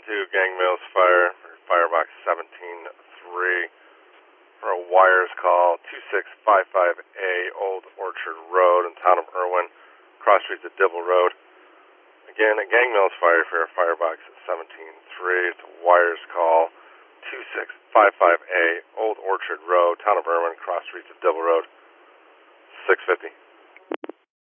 Gang Mills Fire, Firebox 17-3 for a wires call, 2655A Old Orchard Road in town of Irwin, cross streets of Dibble Road. Again, a Gang Mills Fire for a Firebox 17-3. It's a wires call, 2655A Old Orchard Road, town of Irwin, cross streets of Dibble Road, 650.